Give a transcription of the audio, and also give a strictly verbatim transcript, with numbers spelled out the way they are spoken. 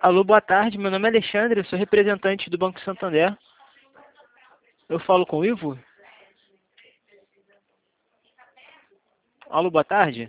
Alô, boa tarde. Meu nome é Alexandre, eu sou representante do Banco Santander. Eu falo com o Ivo? Alô, boa tarde.